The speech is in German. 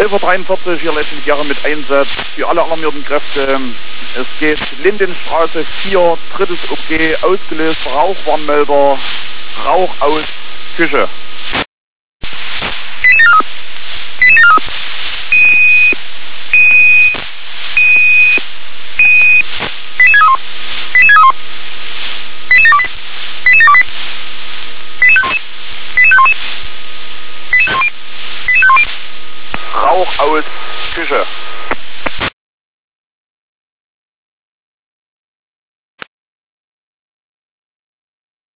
11:43 hier Letztendlich mit Einsatz für alle alarmierten Kräfte. Es geht Lindenstraße 4, drittes OG, ausgelöst, Rauchwarnmelder, Rauch aus Küche.